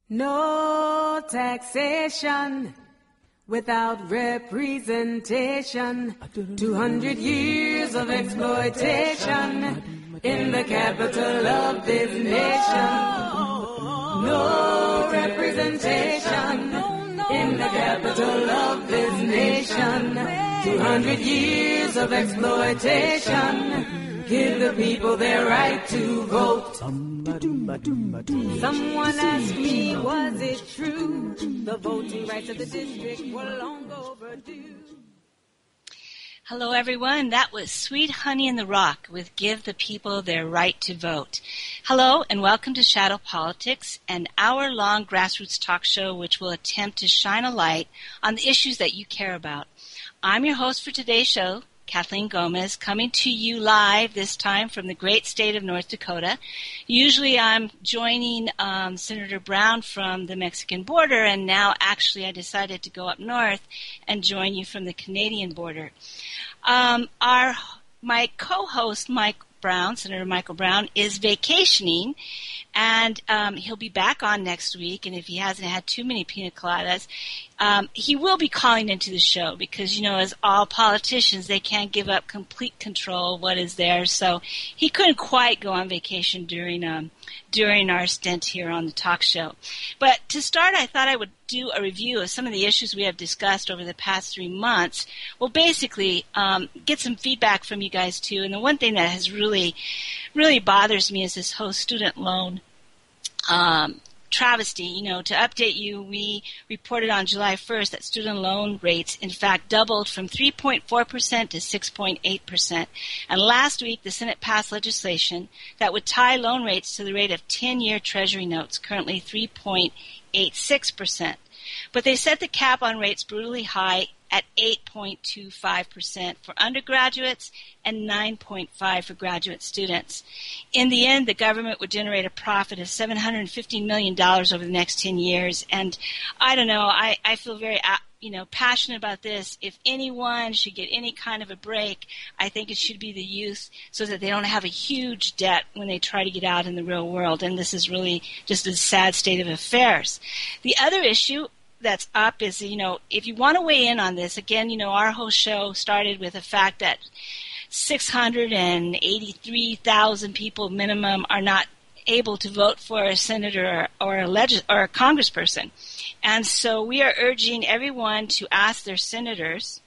No taxation without representation. 200 years of exploitation in the capital of this nation. No representation in the capital of this nation. 200 years of exploitation. Give the people their right to vote. Someone asked me, was it true? The voting rights of the district were long overdue. Hello, everyone. That was Sweet Honey in the Rock with Give the People Their Right to Vote. Hello, and welcome to Shadow Politics, an hour-long grassroots talk show which will attempt to shine a light on the issues that you care about. I'm your host for today's show, Kathleen Gomez, coming to you live this time from the great state of North Dakota. Usually I'm joining Senator Brown from the Mexican border, and now actually I decided to go up north and join you from the Canadian border. My co-host, Senator Michael Brown, is vacationing, and he'll be back on next week, and if he hasn't had too many pina coladas, he will be calling into the show because, you know, as all politicians, they can't give up complete control of what is theirs, so he couldn't quite go on vacation during our stint here on the talk show. But to start, I thought I would do a review of some of the issues we have discussed over the past 3 months. Well, basically, get some feedback from you guys, too. And the one thing that has really bothers me is this whole student loan travesty. You know, to update you, we reported on July 1st that student loan rates, in fact, doubled from 3.4% to 6.8%. And last week, the Senate passed legislation that would tie loan rates to the rate of 10-year Treasury notes, currently 3.86%. But they set the cap on rates brutally high at 8.25% for undergraduates and 9.5% for graduate students. In the end, the government would generate a profit of $750 million over the next 10 years. And I don't know, I feel very passionate about this. If anyone should get any kind of a break, I think it should be the youth so that they don't have a huge debt when they try to get out in the real world. And this is really just a sad state of affairs. The other issue that's up is, you know, if you want to weigh in on this, again, you know, our whole show started with the fact that 683,000 people minimum are not able to vote for a senator or a congressperson. And so we are urging everyone to ask their senators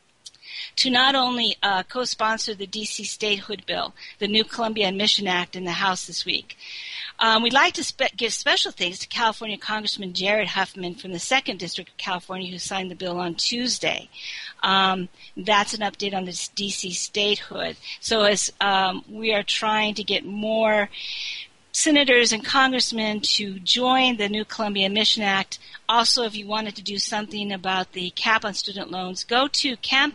to not only co-sponsor the D.C. statehood bill, the new Columbia Admission Act in the House this week. We'd like to give special thanks to California Congressman Jared Huffman from the 2nd District of California who signed the bill on Tuesday. That's an update on this D.C. statehood. So as we are trying to get more senators and congressmen to join the new Columbia Admission Act. Also, if you wanted to do something about the cap on student loans, go to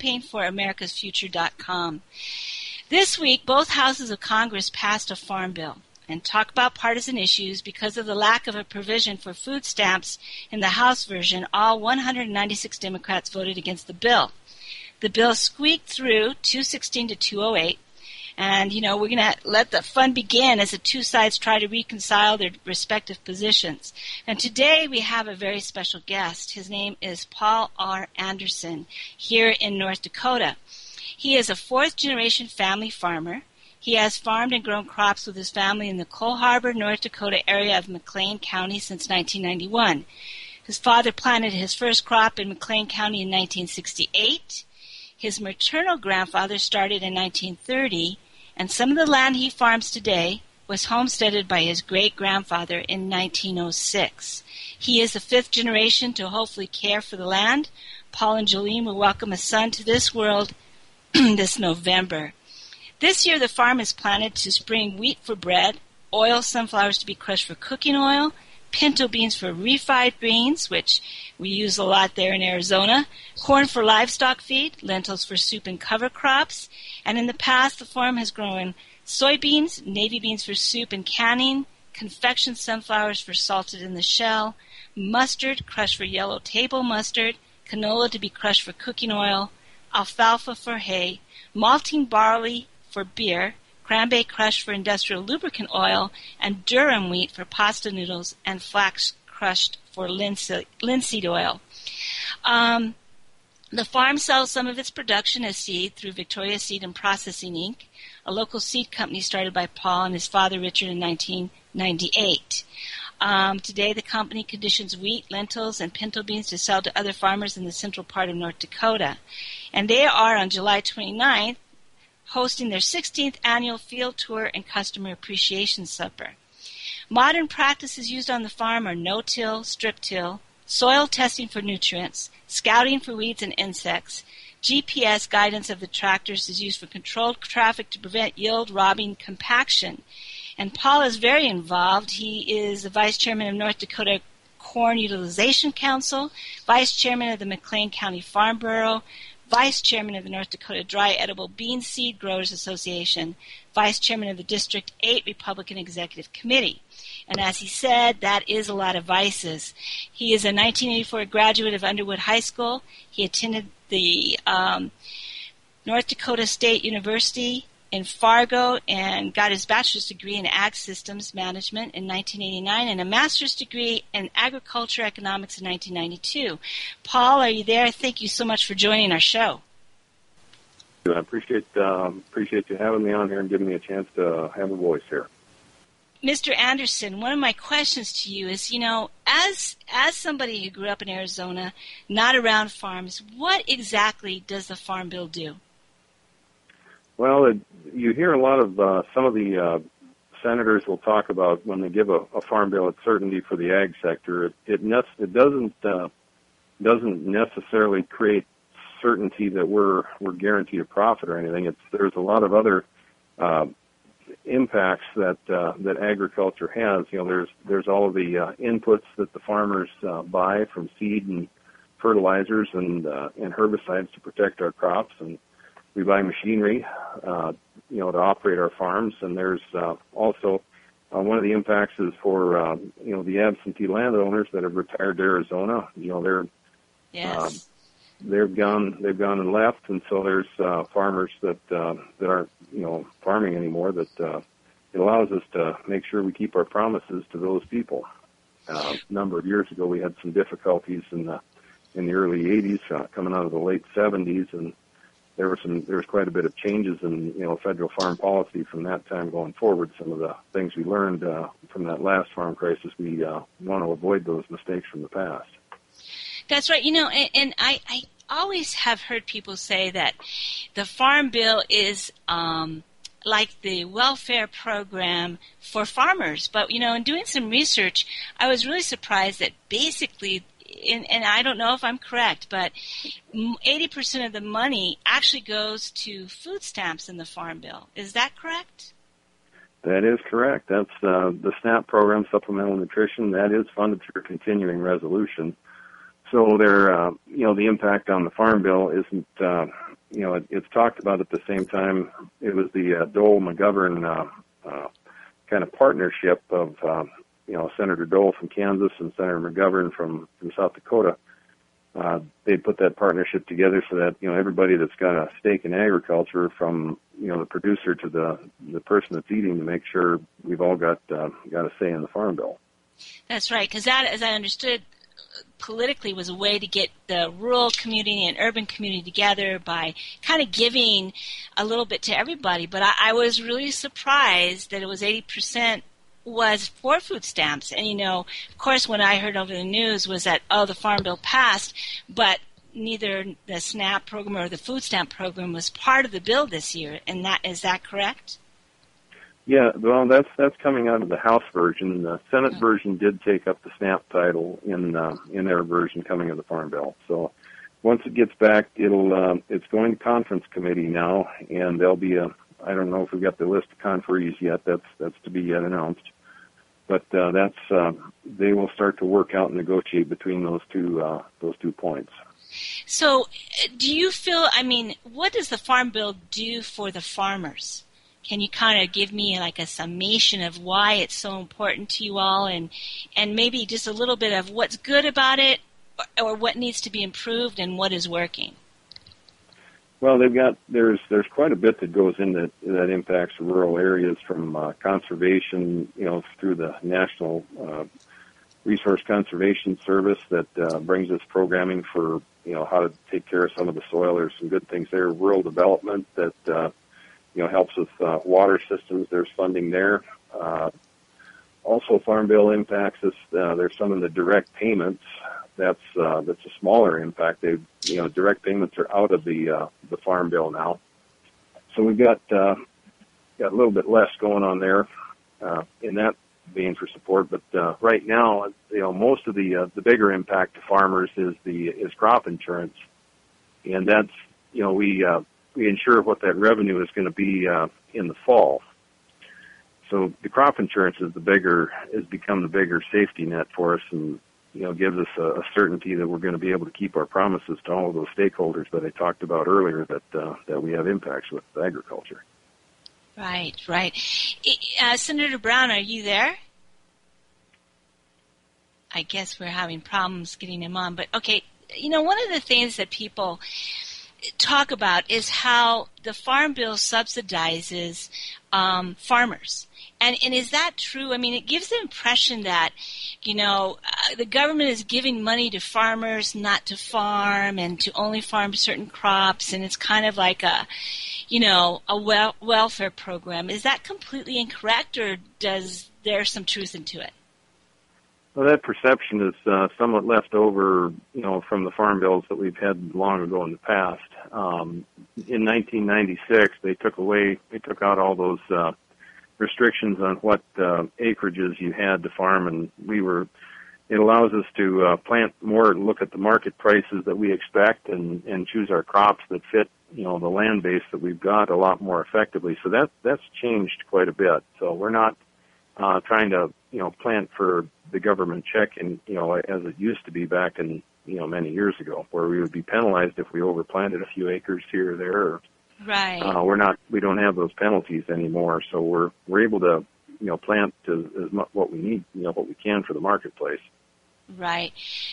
campaignforamericasfuture.com. This week, both houses of Congress passed a farm bill. And talk about partisan issues, because of the lack of a provision for food stamps in the House version, all 196 Democrats voted against the bill. The bill squeaked through 216 to 208. And, you know, we're going to let the fun begin as the two sides try to reconcile their respective positions. And today we have a very special guest. His name is Paul R. Anderson here in North Dakota. He is a fourth-generation family farmer. He has farmed and grown crops with his family in the Cole Harbor, North Dakota area of McLean County since 1991. His father planted his first crop in McLean County in 1968. His maternal grandfather started in 1930, and some of the land he farms today was homesteaded by his great-grandfather in 1906. He is the fifth generation to hopefully care for the land. Paul and Jolene will welcome a son to this world this November. This year, the farm is planted to spring wheat for bread, oil sunflowers to be crushed for cooking oil, pinto beans for refried beans, which we use a lot there in Arizona, corn for livestock feed, lentils for soup and cover crops, and in the past, the farm has grown soybeans, navy beans for soup and canning, confection sunflowers for salted in the shell, mustard crushed for yellow table mustard, canola to be crushed for cooking oil, alfalfa for hay, malting barley for beer, cranberry crushed for industrial lubricant oil, and durum wheat for pasta noodles and flax crushed for linseed oil. The farm sells some of its production as seed through Victoria Seed and Processing, Inc., a local seed company started by Paul and his father Richard in 1998. Today, the company conditions wheat, lentils, and pinto beans to sell to other farmers in the central part of North Dakota. And they are, on July 29th, hosting their 16th annual field tour and customer appreciation supper. Modern practices used on the farm are no-till, strip-till, soil testing for nutrients, scouting for weeds and insects. GPS guidance of the tractors is used for controlled traffic to prevent yield, robbing, compaction. And Paul is very involved. He is the vice chairman of North Dakota Corn Utilization Council, vice chairman of the McLean County Farm Bureau, vice chairman of the North Dakota Dry Edible Bean Seed Growers Association, vice chairman of the District 8 Republican Executive Committee. And as he said, that is a lot of vices. He is a 1984 graduate of Underwood High School. He attended the North Dakota State University in Fargo and got his bachelor's degree in Ag Systems Management in 1989 and a master's degree in Agriculture Economics in 1992. Paul, are you there? Thank you so much for joining our show. I appreciate you having me on here and giving me a chance to have a voice here. Mr. Anderson, one of my questions to you is, as somebody who grew up in Arizona, not around farms, what exactly does the Farm Bill do? Well, you hear a lot of some of the senators will talk about when they give a farm bill, it's certainty for the ag sector. It doesn't necessarily create certainty that we're guaranteed a profit or anything. There's a lot of other impacts that agriculture has. There's all of the inputs that the farmers buy from seed and fertilizers and herbicides to protect our crops, and we buy machinery, to operate our farms. And there's also one of the impacts is for the absentee landowners that have retired to Arizona. Yes. They've gone and left, and so there's farmers that aren't farming anymore. That it allows us to make sure we keep our promises to those people. A number of years ago, we had some difficulties in the early '80s, coming out of the late '70s, and there was quite a bit of changes in federal farm policy from that time going forward. Some of the things we learned from that last farm crisis, we want to avoid those mistakes from the past. That's right. And I always have heard people say that the Farm Bill is like the welfare program for farmers. But, in doing some research, I was really surprised that basically, and I don't know if I'm correct, but 80% of the money actually goes to food stamps in the Farm Bill. Is that correct? That is correct. That's the SNAP program, Supplemental Nutrition. That is funded through a continuing resolution. So the impact on the Farm Bill isn't, it's talked about at the same time. It was the Dole-McGovern kind of partnership of, Senator Dole from Kansas and Senator McGovern from South Dakota. They put that partnership together so that, everybody that's got a stake in agriculture, from, the producer to the person that's eating, to make sure we've all got a say in the Farm Bill. That's right, because that, as I understood, politically was a way to get the rural community and urban community together by kind of giving a little bit to everybody. But I was really surprised that it was 80% was for food stamps. And, of course, when I heard over the news was that, the Farm Bill passed, but neither the SNAP program or the food stamp program was part of the bill this year. And is that correct? Yeah, well, that's coming out of the House version. The Senate version did take up the SNAP title in their version coming of the Farm Bill. So once it gets back, it's going to conference committee now, and there'll be I don't know if we've got the list of conferees yet. That's to be yet announced. But they will start to work out and negotiate between those two points. So, do you feel? What does the Farm Bill do for the farmers? Can you kind of give me like a summation of why it's so important to you all, and maybe just a little bit of what's good about it, or what needs to be improved, and what is working? Well, there's quite a bit that goes into that impacts rural areas, from conservation, through the national Resource Conservation Service that brings us programming for, how to take care of some of the soil. There's some good things there. Rural development that, helps with water systems. There's funding there. Also, Farm Bill impacts us. There's some of the direct payments. That's a smaller impact. Direct payments are out of the Farm Bill now. So we've got a little bit less going on there in that vein for support. But right now, most of the bigger impact to farmers is crop insurance, and that's we insure what that revenue is going to be in the fall. So the crop insurance has become the bigger safety net for us, and gives us a certainty that we're going to be able to keep our promises to all of those stakeholders that I talked about earlier that we have impacts with agriculture. Right. Senator Brown, are you there? I guess we're having problems getting him on, but okay. One of the things that people talk about is how the Farm Bill subsidizes farmers. And is that true? I mean, it gives the impression that, the government is giving money to farmers not to farm and to only farm certain crops, and it's kind of like a welfare program. Is that completely incorrect, or does there some truth into it? Well, that perception is somewhat left over, from the farm bills that we've had long ago in the past. In 1996, they took out all those restrictions on what acreages you had to farm, and it allows us to plant more and look at the market prices that we expect and choose our crops that fit, the land base that we've got a lot more effectively. So that's changed quite a bit. So we're not trying to, plant for the government check and, as it used to be back in, many years ago, where we would be penalized if we overplanted a few acres here or there. Or, right. We don't have those penalties anymore. So we're able to, plant as much what we need, what we can for the marketplace. Right.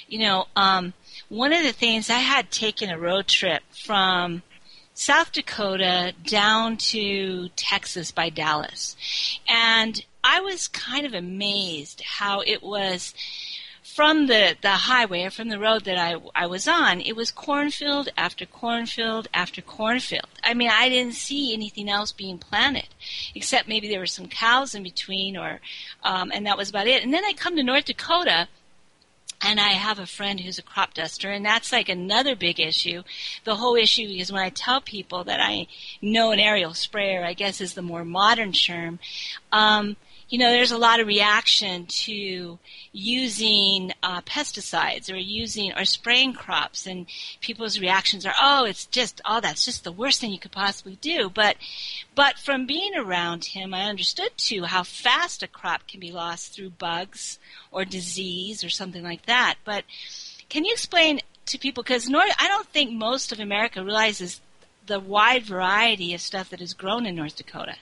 One of the things, I had taken a road trip from South Dakota down to Texas by Dallas. And I was kind of amazed how it was from the highway, or from the road that I was on. It was cornfield after cornfield after cornfield. I mean, I didn't see anything else being planted, except maybe there were some cows in between, and that was about it. And then I come to North Dakota, and I have a friend who's a crop duster, and that's like another big issue. The whole issue is when I tell people that I know an aerial sprayer, I guess is the more modern term, there's a lot of reaction to using pesticides or spraying crops, and people's reactions are, that's just the worst thing you could possibly do. But from being around him, I understood too how fast a crop can be lost through bugs or disease or something like that. But can you explain to people, because I don't think most of America realizes the wide variety of stuff that is grown in North Dakota.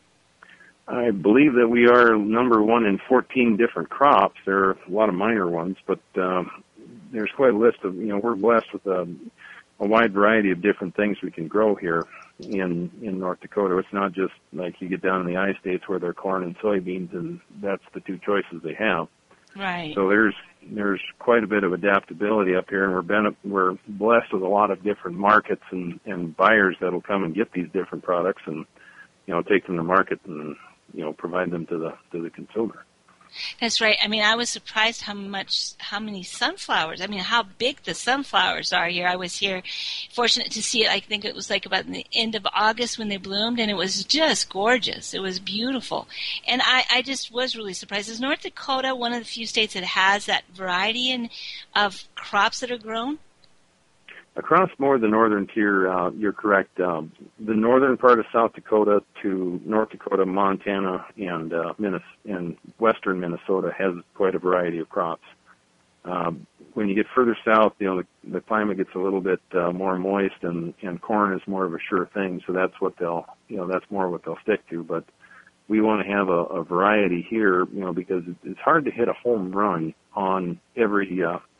I believe that we are number one in 14 different crops. There are a lot of minor ones, but there's quite a list of, we're blessed with a wide variety of different things we can grow here in North Dakota. It's not just like you get down in the I-states where they're corn and soybeans, and that's the two choices they have. Right. So there's quite a bit of adaptability up here, and we're blessed with a lot of different markets and buyers that'll come and get these different products and, take them to market and, provide them to the consumer. That's right. I mean, I was surprised how many sunflowers, how big the sunflowers are here. I was here fortunate to see it. I think it was like about the end of August when they bloomed, and it was just gorgeous. It was beautiful. And I just was really surprised. Is North Dakota one of the few states that has that variety of crops that are grown? Across more of the northern tier, you're correct. The northern part of South Dakota to North Dakota, Montana, and western Minnesota has quite a variety of crops. When you get further south, the climate gets a little bit more moist, and corn is more of a sure thing. So that's what that's more what they'll stick to. But we want to have a variety here, because it's hard to hit a home run on every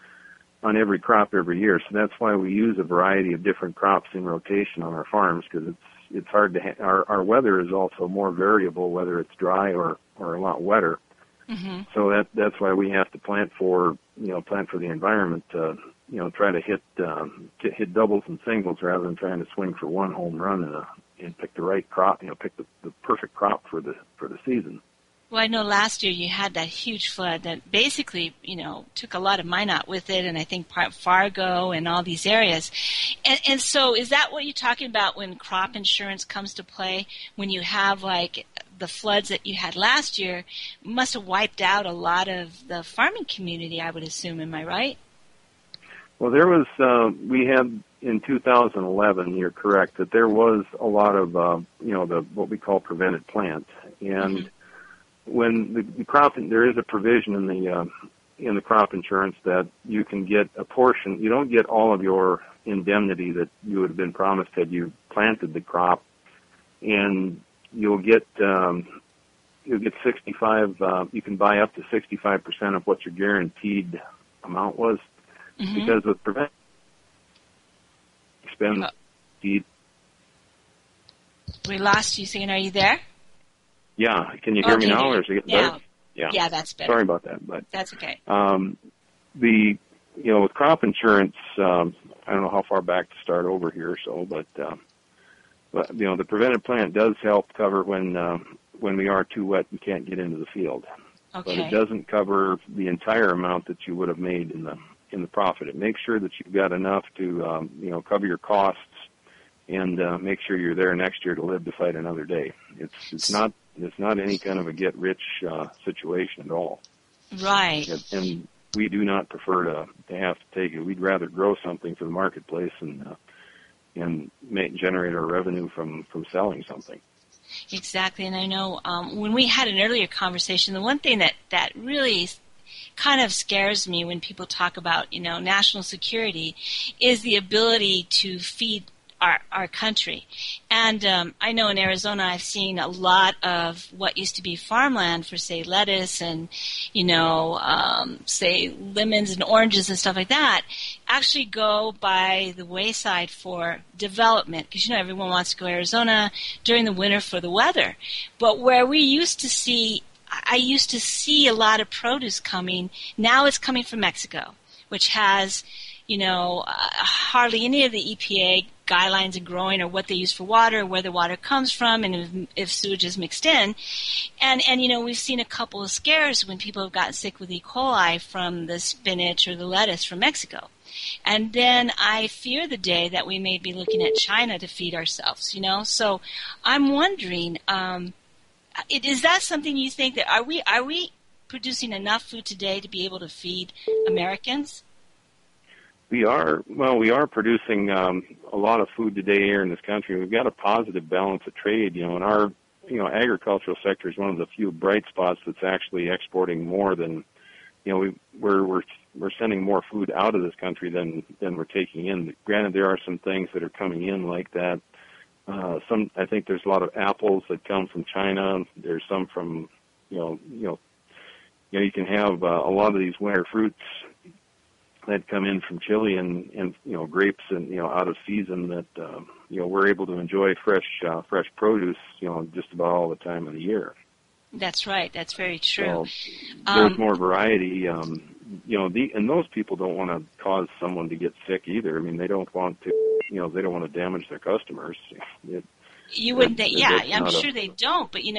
crop every year. So that's why we use a variety of different crops in rotation on our farms, because it's hard to our weather is also more variable, whether it's dry or a lot wetter. Mm-hmm. So that's why we have to plant for the environment. Try to hit doubles and singles rather than trying to swing for one home run and pick the right crop. Pick the perfect crop for the season. Well, I know last year you had that huge flood that basically, took a lot of Minot with it, and I think part Fargo and all these areas. And so is that what you're talking about when crop insurance comes to play? When you have, like, the floods that you had last year must have wiped out a lot of the farming community, I would assume. Am I right? Well, there was, we had in 2011, you're correct, that there was a lot of, what we call prevented plant. And mm-hmm. When the crop, there is a provision in the crop insurance that you can get a portion. You don't get all of your indemnity that you would have been promised had you planted the crop, and you'll get 65. You can buy up to 65% of what your guaranteed amount was, mm-hmm. because with prevent spend. We lost you, Saying, are you there? Yeah, can you hear me now, or is it better? Yeah, that's better. Sorry about that, but that's okay. With crop insurance, I don't know how far back to start over here, but the preventive plant does help cover when we are too wet and can't get into the field. Okay. But it doesn't cover the entire amount that you would have made in the profit. It makes sure that you've got enough to cover your costs and make sure you're there next year to live to fight another day. It's not any kind of a get-rich situation at all. Right. And we do not prefer to have to take it. We'd rather grow something for the marketplace and generate our revenue from selling something. Exactly. And I know when we had an earlier conversation, the one thing that really kind of scares me when people talk about, national security is the ability to feed our country. And I know in Arizona I've seen a lot of what used to be farmland for, say, lettuce and, say, lemons and oranges and stuff like that actually go by the wayside for development, because, everyone wants to go to Arizona during the winter for the weather. But where I used to see a lot of produce coming, now it's coming from Mexico, which has, hardly any of the EPA guidelines in growing or what they use for water, where the water comes from, and if sewage is mixed in. And we've seen a couple of scares when people have gotten sick with E. coli from the spinach or the lettuce from Mexico. And then I fear the day that we may be looking at China to feed ourselves, So I'm wondering, is that something you think that are we producing enough food today to be able to feed Americans? We are producing a lot of food today here in this country. We've got a positive balance of trade. And our agricultural sector is one of the few bright spots that's actually exporting more than we're sending more food out of this country than we're taking in. Granted, there are some things that are coming in like that. I think there's a lot of apples that come from China. There's some from you can have a lot of these winter fruits that come in from Chile and grapes and out of season that we're able to enjoy fresh produce just about all the time of the year. That's right. That's very true. So there's more variety. And those people don't want to cause someone to get sick either. I mean, they don't want to. They don't want to damage their customers. You wouldn't think, yeah, I'm sure they don't. But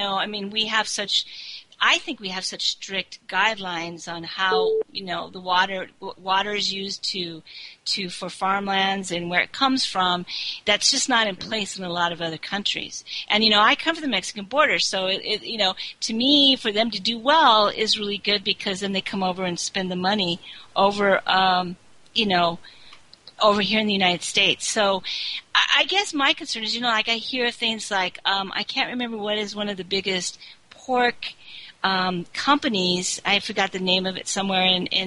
I think we have such strict guidelines on how, the water is used for farmlands and where it comes from. That's just not in place in a lot of other countries. And, I come from the Mexican border, so to me, for them to do well is really good, because then they come over and spend the money over, over here in the United States. So I guess my concern is, I hear things like, I can't remember what is one of the biggest pork companies. I forgot the name of it, somewhere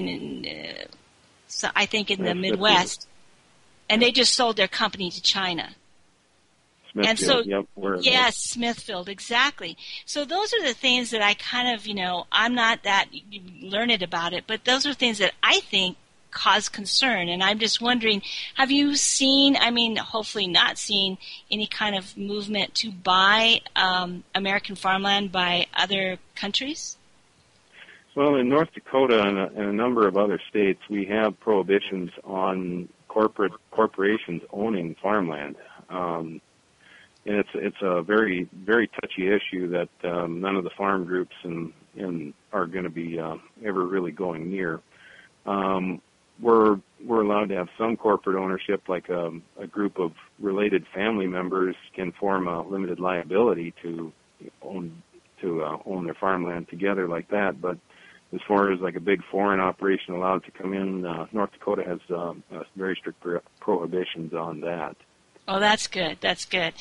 so I think in the Midwest, and they just sold their company to China. Smithfield, yes, Smithfield, exactly. So those are the things that I kind of, I'm not that learned about it, but those are things that I think cause concern. And I'm just wondering, have you seen, hopefully not seen, any kind of movement to buy American farmland by other countries? Well, in North Dakota and a number of other states, we have prohibitions on corporations owning farmland. And it's a very, very touchy issue that none of the farm groups are going to be ever really going near. We're allowed to have some corporate ownership, like a group of related family members can form a limited liability to own their farmland together like that. But as far as like a big foreign operation allowed to come in, North Dakota has very strict prohibitions on that. Oh, that's good. That's good.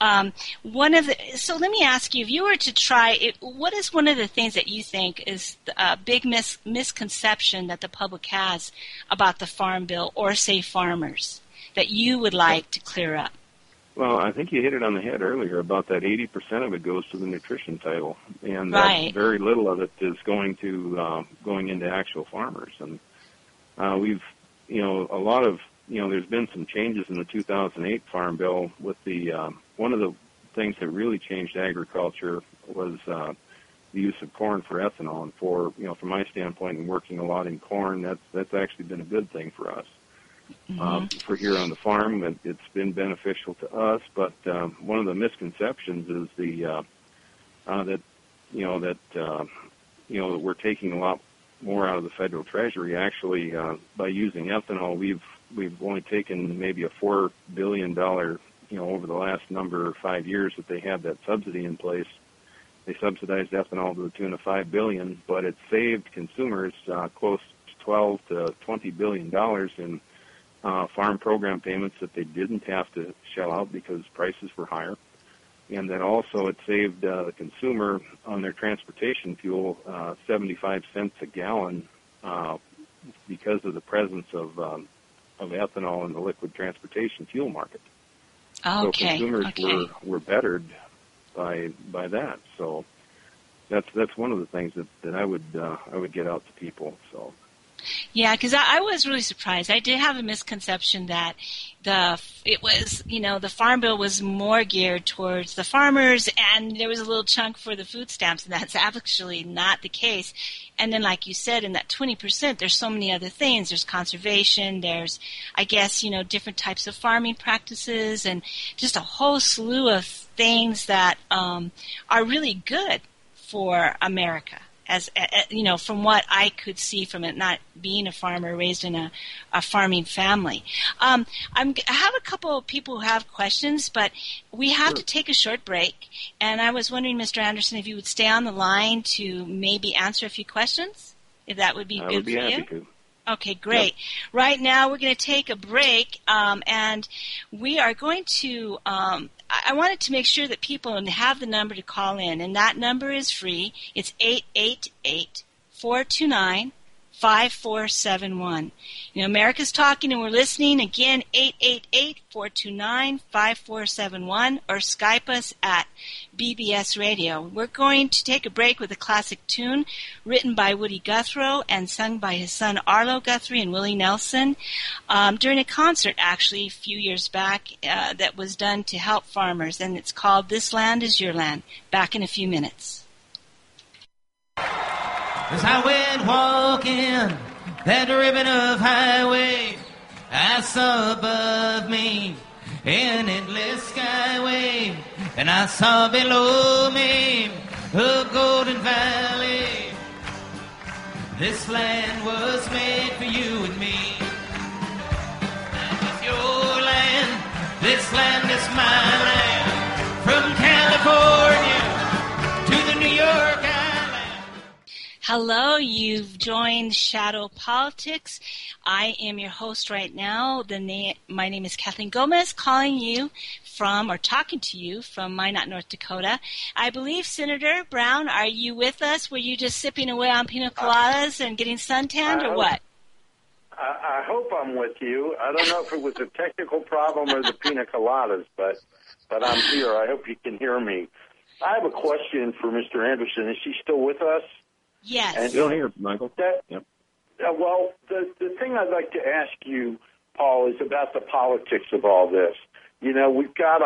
So let me ask you, if you were to try it, what is one of the things that you think is a big misconception that the public has about the Farm Bill or, say, farmers that you would like to clear up? Well, I think you hit it on the head earlier about that 80% of it goes to the nutrition title, and right. Very little of it is going into actual farmers. And we've, a lot of, there's been some changes in the 2008 Farm Bill with the one of the things that really changed agriculture was the use of corn for ethanol. And from my standpoint, and working a lot in corn, that's actually been a good thing for us. For here on the farm, it's been beneficial to us. But one of the misconceptions is that we're taking a lot more out of the federal treasury. Actually, by using ethanol, we've only taken maybe a $4 billion, over the last 5 years that they had that subsidy in place. They subsidized ethanol to the tune of $5 billion, but it saved consumers close to $12 to $20 billion in farm program payments that they didn't have to shell out because prices were higher. And then also it saved the consumer on their transportation fuel 75 cents a gallon because of the presence of ethanol in the liquid transportation fuel market. Okay. So consumers were bettered by that. So that's one of the things that I would get out to people. So. Yeah, because I was really surprised. I did have a misconception that the Farm Bill was more geared towards the farmers, and there was a little chunk for the food stamps, and that's actually not the case. And then, like you said, in that 20%, there's so many other things. There's conservation. There's, I guess, different types of farming practices, and just a whole slew of things that are really good for America. As from what I could see from it, not being a farmer raised in a farming family. I have a couple of people who have questions, but we have to take a short break. And I was wondering, Mr. Anderson, if you would stay on the line to maybe answer a few questions, if that would be good for you. I would be happy to. Okay, great. Yep. Right now we're going to take a break, and we are going to I wanted to make sure that people have the number to call in, and that number is free. It's 888-429-5471. America's talking and we're listening. Again, 888-429-5471, or Skype us at BBS Radio. We're going to take a break with a classic tune written by Woody Guthrie and sung by his son Arlo Guthrie and Willie Nelson during a concert, actually, a few years back that was done to help farmers, and it's called This Land Is Your Land. Back in a few minutes. As I went walking that ribbon of highway, I saw above me an endless skyway, and I saw below me a golden valley. This land was made for you and me. It's your land, this land is my land, from California to the New York Island. Hello, you've joined Shadow Politics. I am your host right now. My name is Kathleen Gomez, calling you talking to you from Minot, North Dakota. I believe, Senator Brown, are you with us? Were you just sipping away on pina coladas and getting suntanned, or what? I hope I'm with you. I don't know if it was a technical problem or the pina coladas, but I'm here. I hope you can hear me. I have a question for Mr. Anderson. Is he still with us? Yes. And still here, Michael. Yep. Well, the thing I'd like to ask you, Paul, is about the politics of all this. We've got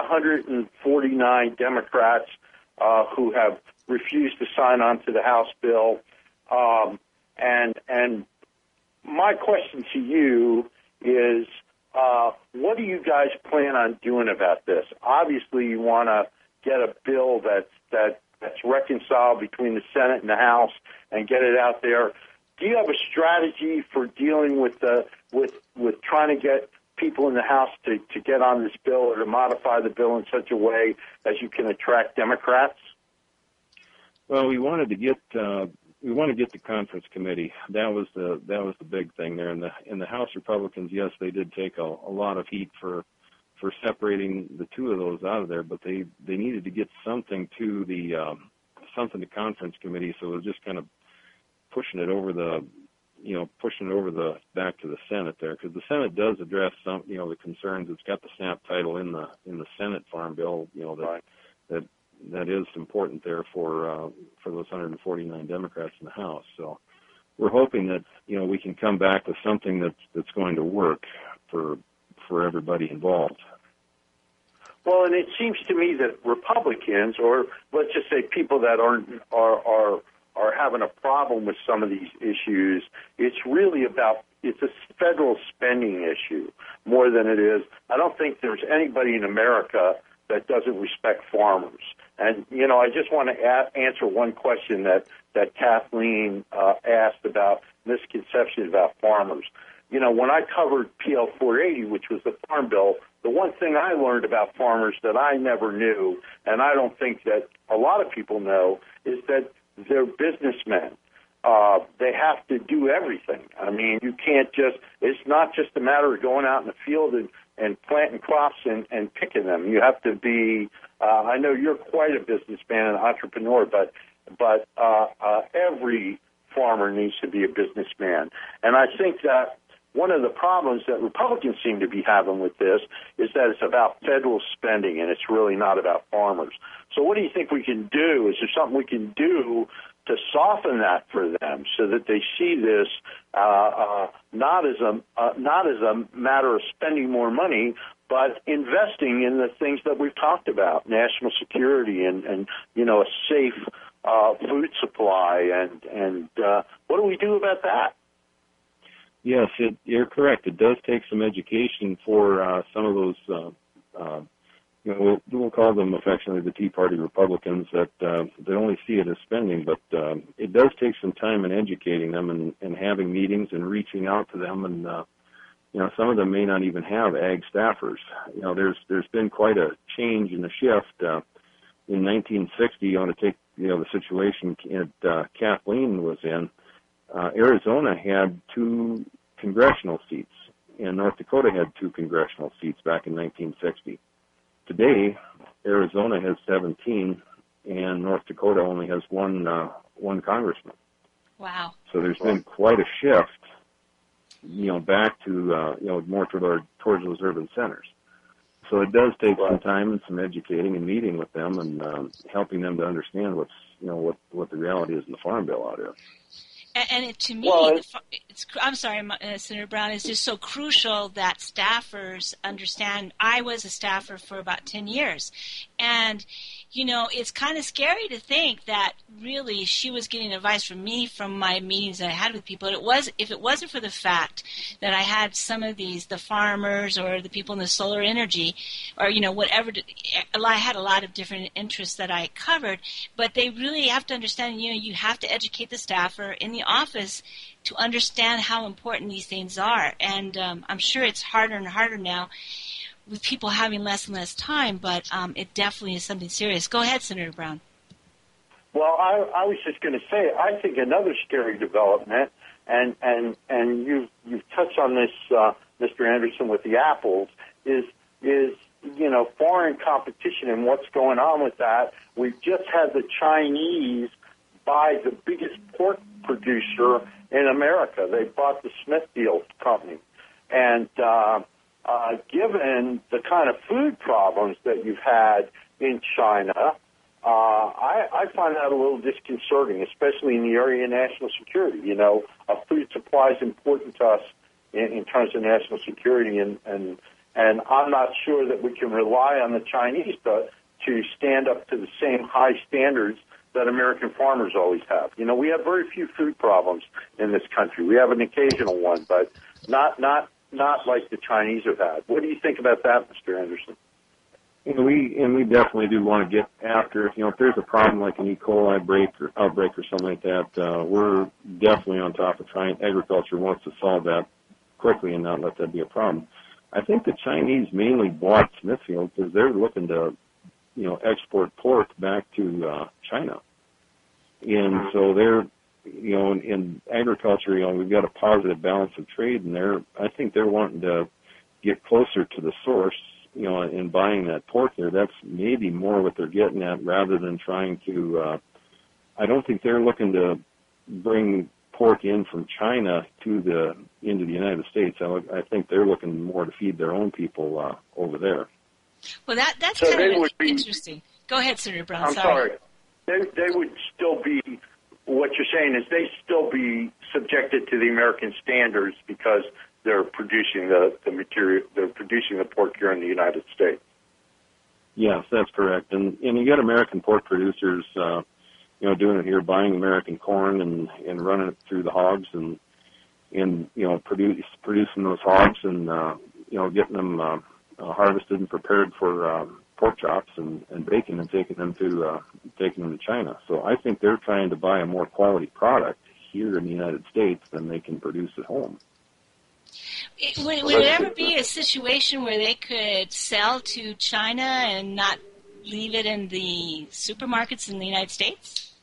149 Democrats who have refused to sign on to the House bill. And my question to you is, what do you guys plan on doing about this? Obviously, you want to get a bill that's reconciled between the Senate and the House and get it out there. Do you have a strategy for dealing with trying to get people in the House to get on this bill or to modify the bill in such a way as you can attract Democrats? Well, we wanted to get the conference committee. That was the big thing there. In the House Republicans, yes, they did take a lot of heat for separating the two of those out of there, but they needed to get something to the conference committee, so it was just kind of pushing it over back to the Senate there, because the Senate does address some, the concerns. It's got the SNAP title in the Senate Farm Bill, that is important there for those 149 Democrats in the House. So we're hoping that we can come back with something that's going to work for everybody involved. Well, and it seems to me that Republicans, or let's just say people that are having a problem with some of these issues, it's a federal spending issue more than it is. I don't think there's anybody in America that doesn't respect farmers. And, I just want to answer one question that Kathleen asked about misconceptions about farmers. When I covered PL 480, which was the Farm Bill, the one thing I learned about farmers that I never knew, and I don't think that a lot of people know, is that they're businessmen. They have to do everything. I mean, you can't it's not just a matter of going out in the field and planting crops and picking them. You have to be, I know you're quite a businessman and entrepreneur, but every farmer needs to be a businessman. And I think that one of the problems that Republicans seem to be having with this is that it's about federal spending, and it's really not about farmers. So what do you think we can do? Is there something we can do to soften that for them so that they see this not as a matter of spending more money, but investing in the things that we've talked about, national security and a safe food supply, and what do we do about that? Yes, you're correct. It does take some education for some of those, we'll call them affectionately the Tea Party Republicans that only see it as spending, but it does take some time in educating them and having meetings and reaching out to them. And, some of them may not even have ag staffers. There's been quite a change in the shift. In 1960, you want to take, the situation that Kathleen was in, Arizona had 2 congressional seats, and North Dakota had 2 congressional seats back in 1960. Today, Arizona has 17, and North Dakota only has one congressman. Wow! So there's been quite a shift, back to more towards those urban centers. So it does take some time and some educating and meeting with them and helping them to understand what the reality is in the Farm Bill out there. And to me, I'm sorry, Senator Brown, it's just so crucial that staffers understand. I was a staffer for about 10 years, and, it's kind of scary to think that really she was getting advice from me from my meetings that I had with people. If it wasn't for the fact that I had some of the farmers or the people in the solar energy or, whatever, I had a lot of different interests that I covered, but they really have to understand, you have to educate the staffer in the office to understand how important these things are. And I'm sure it's harder and harder now with people having less and less time, but it definitely is something serious. Go ahead, Senator Brown. Well, I was just going to say, I think another scary development, and you've touched on this, Mr. Anderson, with the apples, is foreign competition and what's going on with that. We've just had the Chinese buy the biggest pork producer in America. They bought the Smithfield Company. And given the kind of food problems that you've had in China, I find that a little disconcerting, especially in the area of national security. Food supply is important to us in terms of national security, and I'm not sure that we can rely on the Chinese to stand up to the same high standards that American farmers always have. You know, we have very few food problems in this country. We have an occasional one, but not like the Chinese have had. What do you think about that, Mr. Anderson? We definitely do want to get after, if there's a problem like an E. coli outbreak or something like that, we're definitely on top of trying. Agriculture wants to solve that quickly and not let that be a problem. I think the Chinese mainly bought Smithfield because they're looking to, export pork back to China. And so they're, in agriculture, we've got a positive balance of trade, and I think they're wanting to get closer to the source, in buying that pork there. That's maybe more what they're getting at rather than trying to, I don't think they're looking to bring pork in from China into the United States. I think they're looking more to feed their own people over there. Well, that's so kind of interesting. Go ahead, Senator Brown. I'm sorry. They would still be, what you're saying is they still be subjected to the American standards because they're producing the material, they're producing the pork here in the United States. Yes, that's correct. And you got American pork producers, doing it here, buying American corn and running it through the hogs and producing those hogs and, getting them harvested and prepared for pork chops and bacon and taking them to China. So I think they're trying to buy a more quality product here in the United States than they can produce at home. Would it ever be a situation where they could sell to China and not leave it in the supermarkets in the United States?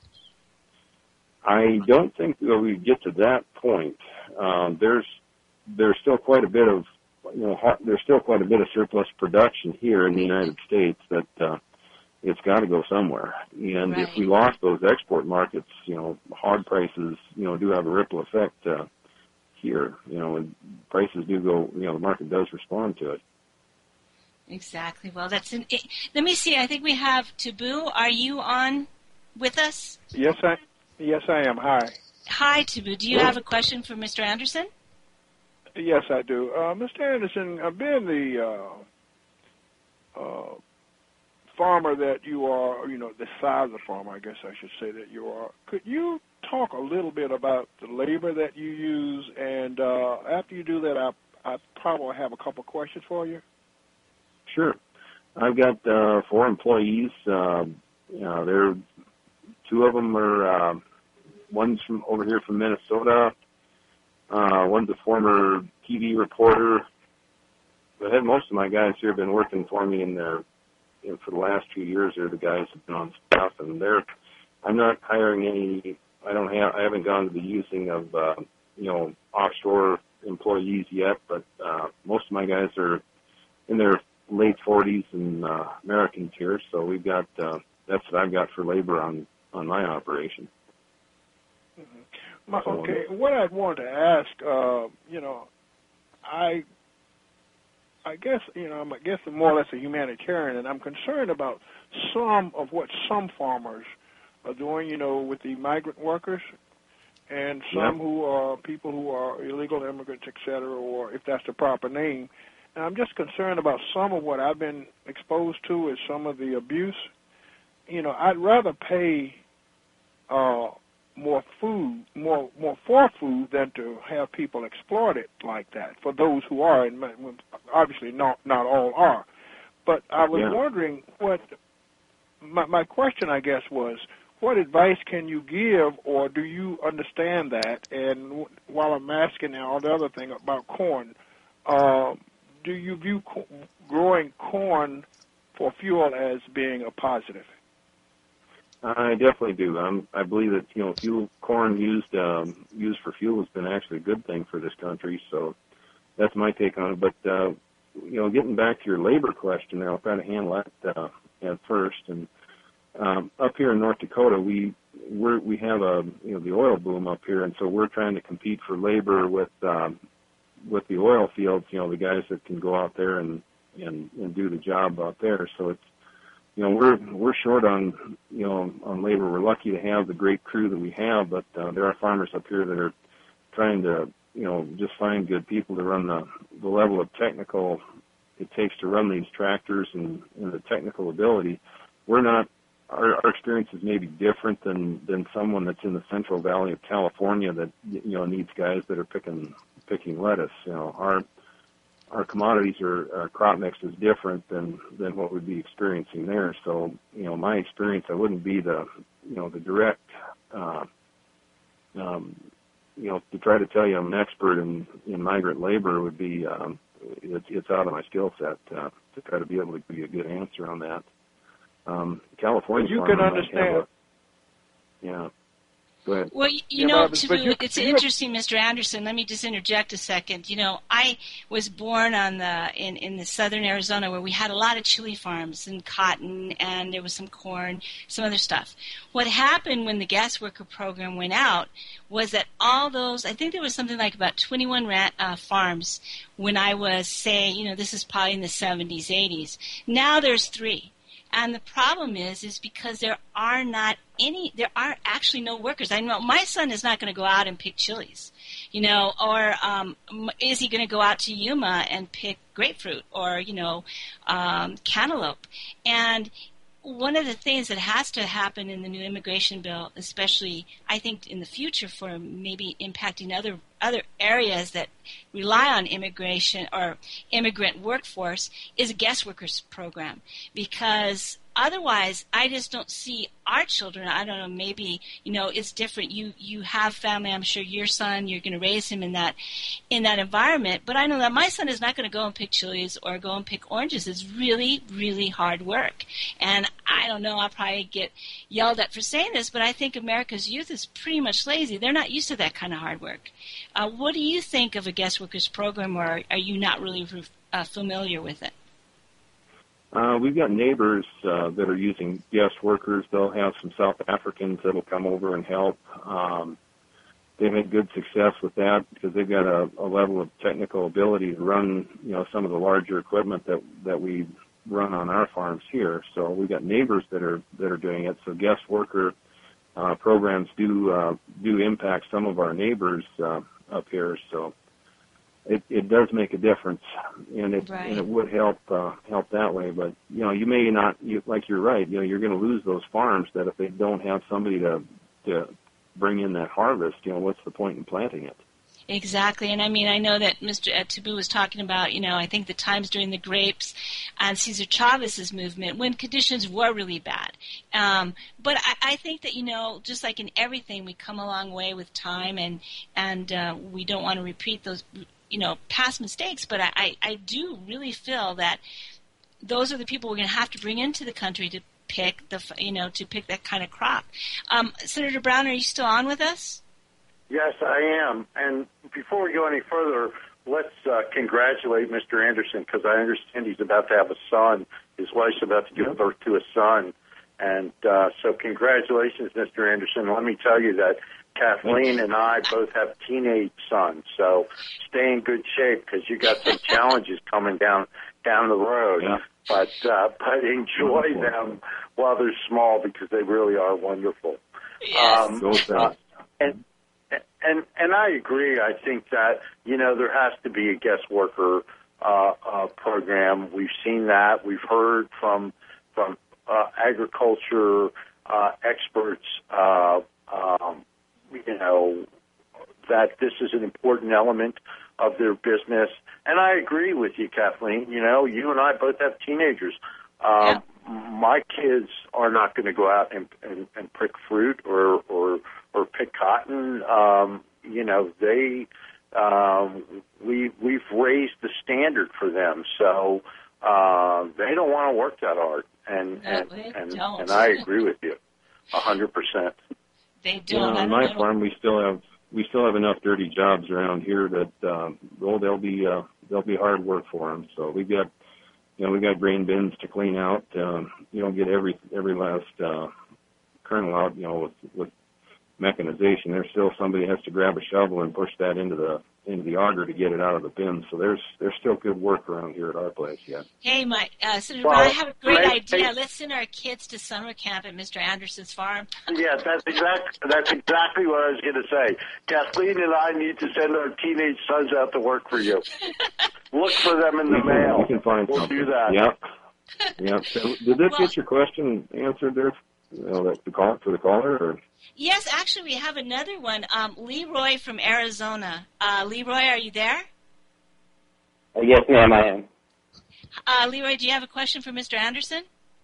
I don't think that we get to that point. There's still quite a bit of surplus production here in the United States that it's got to go somewhere. And right. If we lost those export markets, hog prices, do have a ripple effect here. And prices do go. The market does respond to it. Exactly. Well, let me see. I think we have Tabu. Are you on with us? Yes, I am. Hi. Hi, Tabu. Do you have a question for Mr. Anderson? Yes, I do. Mr. Anderson, being the farmer that you are, the size of the farmer, I guess I should say that you are, could you talk a little bit about the labor that you use? And after you do that, I probably have a couple questions for you. Sure. I've got 4 employees. They're 2 of them are one's from over here from Minnesota. One's a former TV reporter. But most of my guys here have been working for me for the last 2 years. They're the guys who've been on staff, and I'm not hiring any. I haven't gone to the using of offshore employees yet. But most of my guys are in their late 40s and Americans here. So we've got that's what I've got for labor on my operation. Mm-hmm. Okay, what I wanted to ask, I guess, I'm more or less a humanitarian, and I'm concerned about some of what some farmers are doing, with the migrant workers, and some who are people who are illegal immigrants, et cetera, or if that's the proper name. And I'm just concerned about some of what I've been exposed to is some of the abuse. I'd rather pay more for food than to have people exploited like that for those who are, and obviously not all are. But I was wondering what my question, I guess, was, what advice can you give, or do you understand that? And while I'm asking all the other thing about corn, do you view growing corn for fuel as being a positive? I definitely do. I believe that corn used for fuel has been actually a good thing for this country. So that's my take on it. But getting back to your labor question, I'll try to handle that at first. And up here in North Dakota, we have the oil boom up here, and so we're trying to compete for labor with the oil fields. The guys that can go out there and do the job out there. So it's we're short on labor. We're lucky to have the great crew that we have, but there are farmers up here that are trying to just find good people to run the level of technical it takes to run these tractors and the technical ability. We're not our experiences may be different than someone that's in the Central Valley of California that needs guys that are picking lettuce. Our commodities our crop mix is different than what we'd be experiencing there. So my experience, I wouldn't be the direct to try to tell you I'm an expert in migrant labor would be it's out of my skill set to try to be able to give you a good answer on that. California, you can understand. Yeah. Go ahead. Well, it's interesting, Mr. Anderson. Let me just interject a second. I was born in the southern Arizona where we had a lot of chili farms and cotton, and there was some corn, some other stuff. What happened when the guest worker program went out was that all those, I think there was something like about 21 farms when I was, this is probably in the 70s, 80s. Now there's 3. And the problem is because there are actually no workers. I know my son is not going to go out and pick chilies, or is he going to go out to Yuma and pick grapefruit or, cantaloupe? And one of the things that has to happen in the new immigration bill, especially I think in the future for maybe impacting other areas that rely on immigration or immigrant workforce, is a guest workers program, because otherwise I just don't see our children. I don't know, maybe it's different. You have family. I'm sure your son, you're going to raise him in that environment, but I know that my son is not going to go and pick chilies or go and pick oranges. It's really, really hard work. And I don't know, I'll probably get yelled at for saying this, but I think America's youth is pretty much lazy. They're not used to that kind of hard work. What do you think of a guest workers program, or are you not really familiar with it? We've got neighbors that are using guest workers. They'll have some South Africans that'll come over and help. They've had good success with that because they've got a level of technical ability to run, some of the larger equipment that we run on our farms here. So we've got neighbors that are doing it. So guest worker programs do impact some of our neighbors up here. So it does make a difference, and it would help that way. But you may not. Like you're right. You're going to lose those farms that if they don't have somebody to bring in that harvest. What's the point in planting it? Exactly, and I know that Mr. Taboo was talking about, I think the times during the grapes and Cesar Chavez's movement when conditions were really bad. But I think that, just like in everything, we come a long way with time, and we don't want to repeat those, past mistakes. But I do really feel that those are the people we're going to have to bring into the country to pick that kind of crop. Senator Brown, are you still on with us? Yes, I am. And before we go any further, let's congratulate Mr. Anderson, because I understand he's about to have a son. His wife's about to give birth to a son. And so congratulations, Mr. Anderson. Let me tell you that Kathleen and I both have teenage sons. So stay in good shape, because you got some challenges coming down the road. Yeah. But enjoy them while they're small, because they really are wonderful. Yes. And I agree. I think that, there has to be a guest worker program. We've seen that. We've heard from agriculture experts, that this is an important element of their business. And I agree with you, Kathleen. You and I both have teenagers. My kids are not going to go out and pick fruit or pick cotton. We've raised the standard for them, so they don't want to work that hard. And I agree with you 100%. They don't. On my farm, we still have enough dirty jobs around here that they'll be hard work for them. So we've got grain bins to clean out. You don't get every last kernel out. With mechanization, there's still somebody has to grab a shovel and push that into the auger to get it out of the bin. So there's still good work around here at our place yet. Hey, Senator Brown, I have a great idea. Let's send our kids to summer camp at Mr. Anderson's farm. Yes, that's exactly what I was going to say. Kathleen and I need to send our teenage sons out to work for you. Look for them in the mail. We can find we'll something. Do that. Yep. So, did this get your question answered there? That's the call for the caller? Or? Yes, actually, we have another one. Leroy from Arizona. Leroy, are you there? Yes, ma'am, I am. Leroy, do you have a question for Mr. Anderson?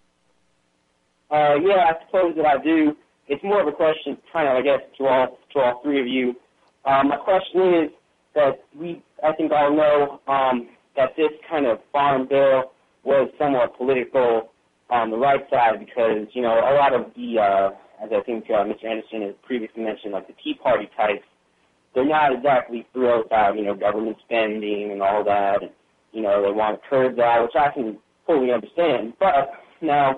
Yeah, I suppose that I do. It's more of a question, kind of, I guess, to all three of you. My question is that I think all know that this kind of farm bill was somewhat political on the right side because, a lot of the, as I think Mr. Anderson has previously mentioned, like the Tea Party types, they're not exactly thrilled about, government spending and all that. And, they want to curb that, which I can fully understand. But now,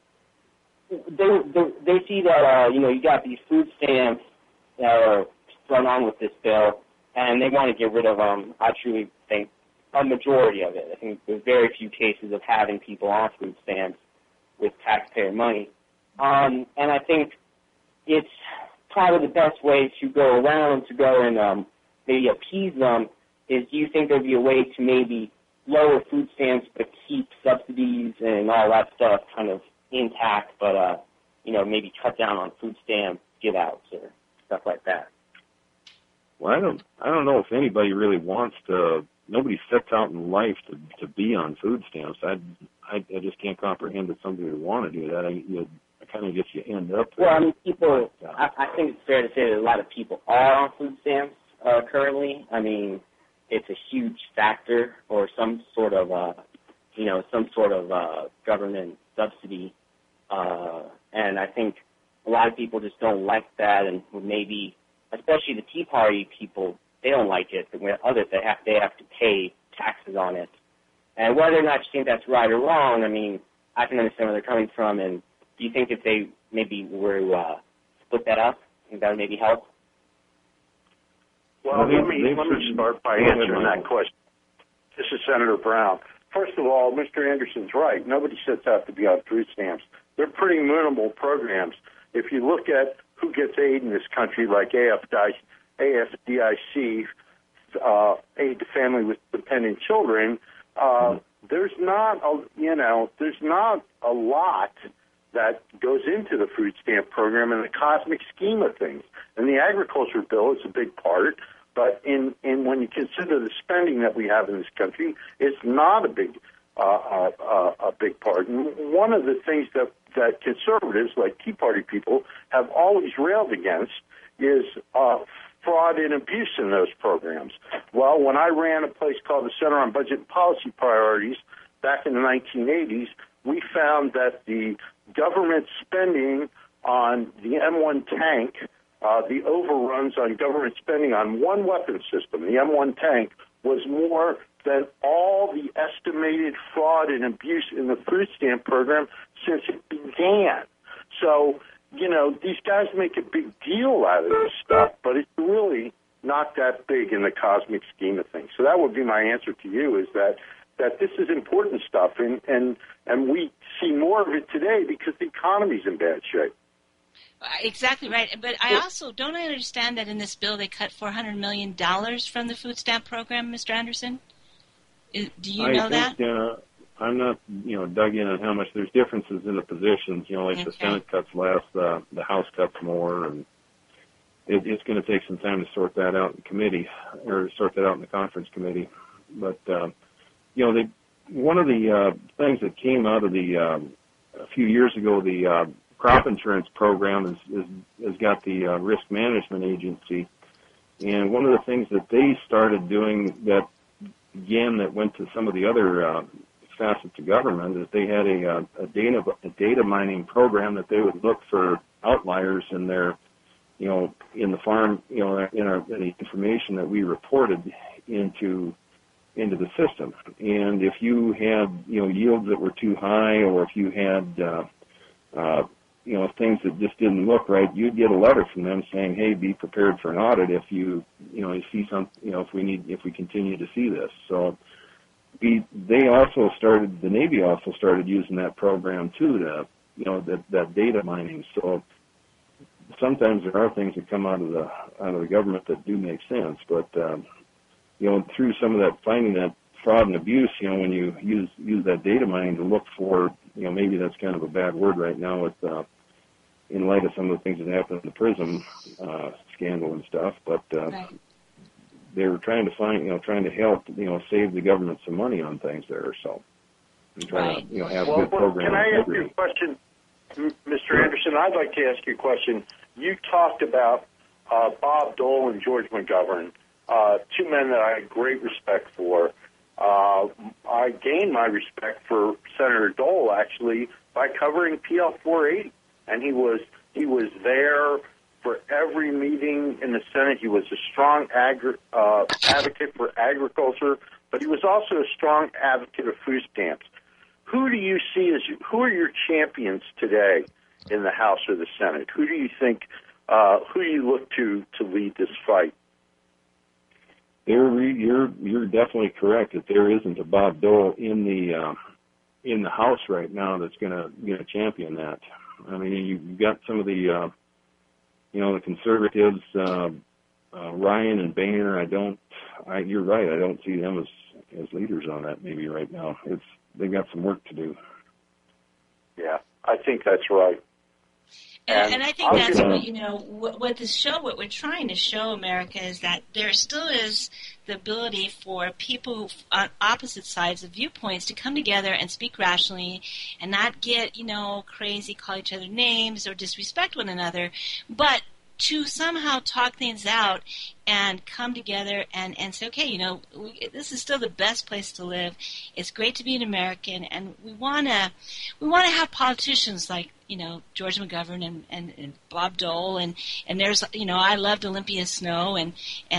they see that, you got these food stamps that are run on with this bill, and they want to get rid of them. I truly think a majority of it. I think there's very few cases of having people on food stamps with taxpayer money. And I think it's probably the best way to go around, to go and maybe appease them, is do you think there'd be a way to maybe lower food stamps but keep subsidies and all that stuff kind of intact, but, maybe cut down on food stamp give-outs or stuff like that? Well, I don't know if anybody really wants to. Nobody sets out in life to be on food stamps. I just can't comprehend that somebody would want to do that. I kind of guess you end up there. Well, I mean, people. I think it's fair to say that a lot of people are on food stamps currently. I mean, it's a huge factor, or some sort of government subsidy, and I think a lot of people just don't like that, and maybe, especially the Tea Party people, they don't like it. Others, they have to pay taxes on it. And whether or not you think that's right or wrong, I mean, I can understand where they're coming from. And do you think if they maybe were to split that up, think that would maybe help? Well, let me start by answering that question. This is Senator Brown. First of all, Mr. Anderson's right. Nobody sets out to be on food stamps. They're pretty minimal programs. If you look at who gets aid in this country, like AFDIC, aid to family with dependent children, there's not a lot that goes into the food stamp program in the cosmic scheme of things. And the agriculture bill is a big part, but in when you consider the spending that we have in this country, it's not a big part. And one of the things that conservatives, like Tea Party people, have always railed against is fraud and abuse in those programs. Well, when I ran a place called the Center on Budget and Policy Priorities back in the 1980s, we found that the government spending on the M1 tank, the overruns on government spending on one weapon system, the M1 tank, was more than all the estimated fraud and abuse in the food stamp program since it began. So, these guys make a big deal out of this stuff, but it's really not that big in the cosmic scheme of things. So that would be my answer to you, is that this is important stuff, and we see more of it today because the economy's in bad shape. Exactly right. But I also don't understand that in this bill they cut $400 million from the food stamp program, Mr. Anderson. Do you know that? I'm not, dug in on how much. There's differences in the positions. Like the Senate cuts less, the House cuts more, and it's going to take some time to sort that out in committee, or sort that out in the conference committee. But one of the things that came out of a few years ago, the crop insurance program has got the risk management agency, and one of the things that they started doing that went to some of the other facets of government is they had a data mining program that they would look for outliers in their, in the farm, in the information that we reported into the system. And if you had, yields that were too high, or if you had, things that just didn't look right, you'd get a letter from them saying, hey, be prepared for an audit if you see some, if we continue to see this. So the Navy also started using that program too, that data mining. So sometimes there are things that come out of the government that do make sense, but through some of that, finding that fraud and abuse, when you use that data mining to look for, maybe that's kind of a bad word right now with in light of some of the things that happened in the PRISM scandal and stuff. But right. they were trying to trying to help, save the government some money on things there. So, and trying to, have good programs. Can I ask you a question, Mr. Anderson? I'd like to ask you a question. You talked about Bob Dole and George McGovern, two men that I had great respect for. I gained my respect for Senator Dole actually by covering PL 480, and he was there for every meeting in the Senate. He was a strong advocate for agriculture, but he was also a strong advocate of food stamps. Who do you see who are your champions today in the House or the Senate? Who do you think? Who do you look to lead this fight? You're definitely correct that there isn't a Bob Dole in the House right now that's going to champion that. I mean, you've got some of the the conservatives, Ryan and Boehner. You're right. I don't see them as leaders on that maybe right now. They've got some work to do. Yeah, I think that's right. And I think that's what we're trying to show America is that there still is the ability for people on opposite sides of viewpoints to come together and speak rationally and not get, crazy, call each other names or disrespect one another, but to somehow talk things out and come together and say, okay, this is still the best place to live. It's great to be an American, and we want to have politicians like, George McGovern and Bob Dole, and there's, I loved Olympia Snowe, and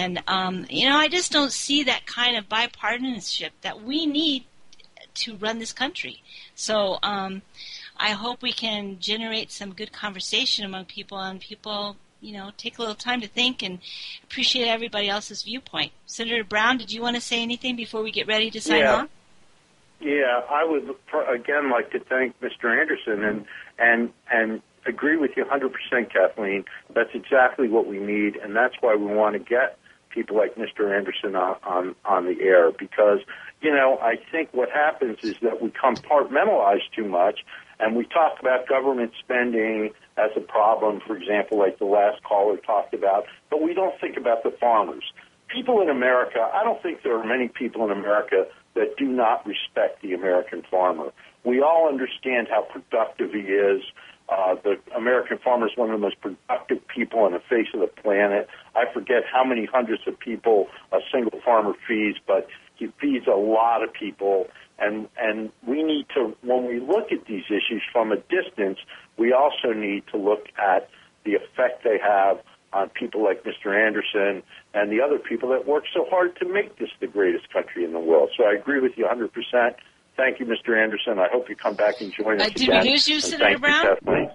I just don't see that kind of bipartisanship that we need to run this country. So I hope we can generate some good conversation among people, and people take a little time to think and appreciate everybody else's viewpoint. Senator Brown, did you want to say anything before we get ready to sign off? Yeah, I would again like to thank Mr. Anderson and agree with you 100%, Kathleen. That's exactly what we need, and that's why we want to get people like Mr. Anderson on the air, because I think what happens is that we compartmentalize too much, and we talk about government spending as a problem, for example, like the last caller talked about, but we don't think about the farmers. People in America, I don't think there are many people in America that do not respect the American farmer. We all understand how productive he is. The American farmer is one of the most productive people on the face of the planet. I forget how many hundreds of people a single farmer feeds, but he feeds a lot of people. And we need to, when we look at these issues from a distance, we also need to look at the effect they have on people like Mr. Anderson and the other people that work so hard to make this the greatest country in the world. So I agree with you 100%. Thank you, Mr. Anderson. I hope you come back and join us again. Did we lose you, Senator Brown?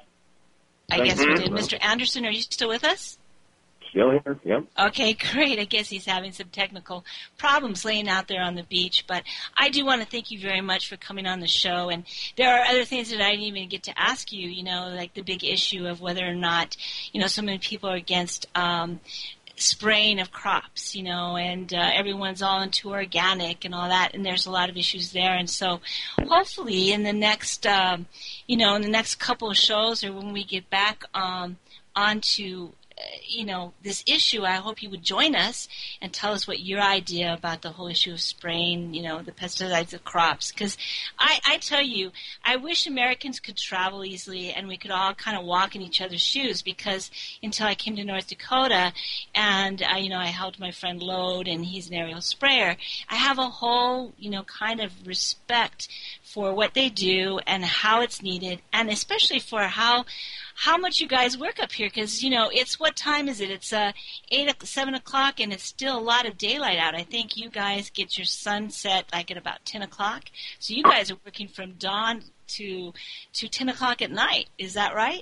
I guess we did. Mm-hmm. Mr. Anderson, are you still with us? Still here, yep. Okay, great. I guess he's having some technical problems laying out there on the beach. But I do want to thank you very much for coming on the show. And there are other things that I didn't even get to ask you, like the big issue of whether or not, so many people are against spraying of crops, and everyone's all into organic and all that, and there's a lot of issues there. And so hopefully in the next, in the next couple of shows or when we get back onto this issue, I hope you would join us and tell us what your idea about the whole issue of spraying, the pesticides of crops. Because I tell you, I wish Americans could travel easily and we could all kind of walk in each other's shoes, because until I came to North Dakota and I helped my friend load, and he's an aerial sprayer, I have a whole, kind of respect for what they do and how it's needed, and especially for how much you guys work up here, because, it's, what time is it? It's 7 o'clock, and it's still a lot of daylight out. I think you guys get your sunset like at about 10 o'clock. So you guys are working from dawn to 10 o'clock at night. Is that right?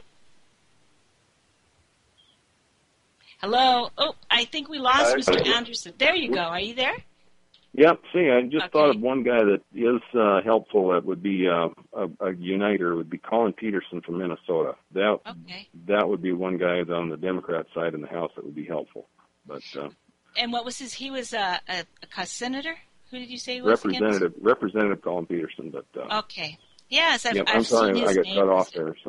Hello? Oh, I think we lost Mr. Anderson. There you go. Are you there? Yep. See, I just thought of one guy that is helpful. That would be a uniter. Would be Colin Peterson from Minnesota. That would be one guy on the Democrat side in the House that would be helpful. But and what was his? He was a senator. Who did you say he was? Representative Colin Peterson. But okay. Yes, I'm sorry, I got cut off there. So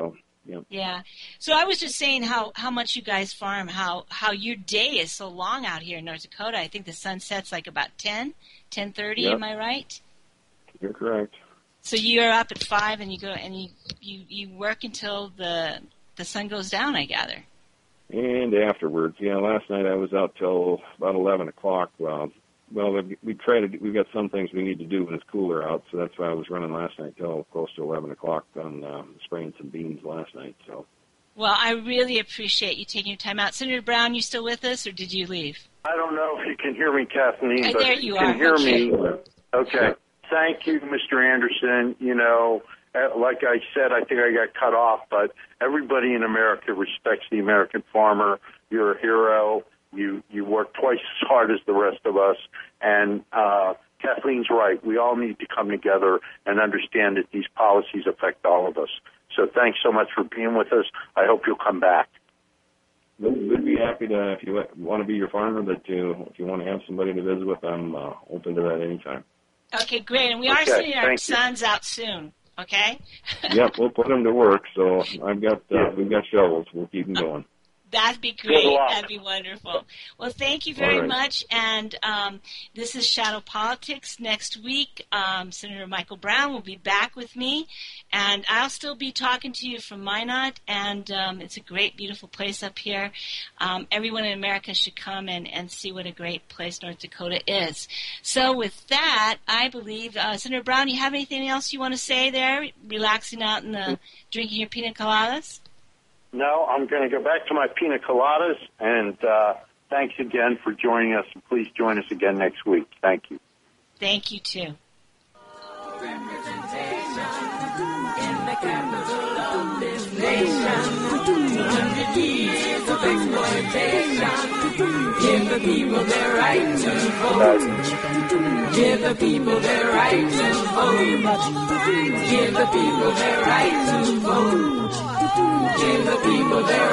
Yep. Yeah. So I was just saying how much you guys farm, how your day is so long out here in North Dakota. I think the sun sets like about 10:30. Yep. Am I right? You're correct. So you're up at 5 and you go and you work until the sun goes down, I gather. And afterwards, last night I was out till about 11 o'clock. We've got some things we need to do when it's cooler out, so that's why I was running last night till close to 11 o'clock on spraying some beans last night. So. Well, I really appreciate you taking your time out. Senator Brown, you still with us, or did you leave? I don't know if you can hear me, Kathleen, but there you can are. hear Okay. me. Okay. Thank you, Mr. Anderson. Like I said, I think I got cut off, but everybody in America respects the American farmer. You're a hero. You work twice as hard as the rest of us. And Kathleen's right. We all need to come together and understand that these policies affect all of us. So thanks so much for being with us. I hope you'll come back. We'd be happy to, if you want to be your farmer, if you want to have somebody to visit with, I'm open to that anytime. Okay, great. And we are sending our sons out soon, okay? Yep, we'll put them to work. So we've got shovels. We'll keep them going. That'd be great. That'd be wonderful. Well, thank you very much. And this is Shadow Politics. Next week, Senator Michael Brown will be back with me. And I'll still be talking to you from Minot. And it's a great, beautiful place up here. Everyone in America should come and see what a great place North Dakota is. So with that, I believe, Senator Brown, you have anything else you want to say there? Relaxing out and drinking your pina coladas? No, I'm going to go back to my pina coladas, and thanks again for joining us. Please join us again next week. Thank you. Thank you, too. Representation in the capital of this nation. 200 years of exploitation. Give the people their right to vote. Give the people their right to vote. Give the people their right to vote. Give the people their